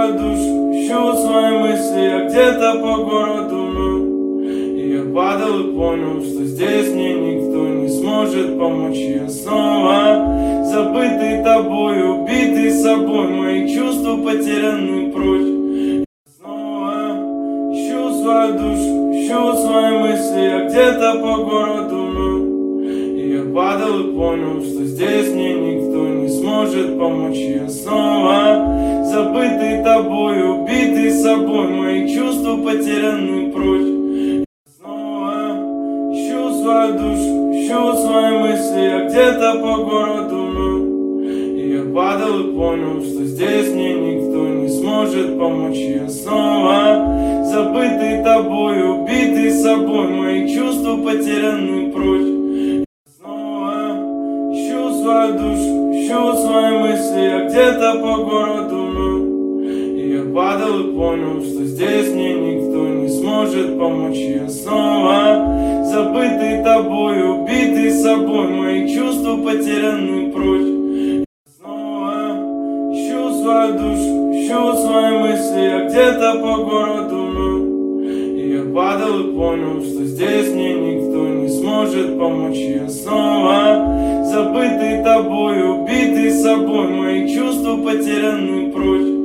свою душу, ищу свои мысли, я где-то по городу ныл. И я падал и понял, что здесь мне никто не сможет помочь. Я снова забытый тобой, убитый собой, мои чувства потеряны прочь. Снова ищу свою душу, ищу свои мысли, я где-то по городу ныл. И я падал и понял, что здесь мне никто не сможет помочь. Я снова забытый тобой, убитый собой, мои чувства потеряны прочь. Снова ищу свою душу, ищу свои мысли, я где-то по городу ныл. И я падал и понял, что здесь мне никто не сможет помочь. Я снова забытый тобой, убитый собой, мои чувства потеряны прочь. Снова ищу свою душу, ищу свои мысли, я где-то по городу ныл. И я падал и понял, что здесь мне никто не сможет помочь. Я снова забытый тобой, убитый собой, мои чувства потеряны прочь. Снова ищу свою душу, ищу свои мысли, я где-то по городу ныл. И я падал и понял, что здесь мне никто не сможет помочь. Я снова забытый тобой, убитый собой, мои чувства потеряны прочь.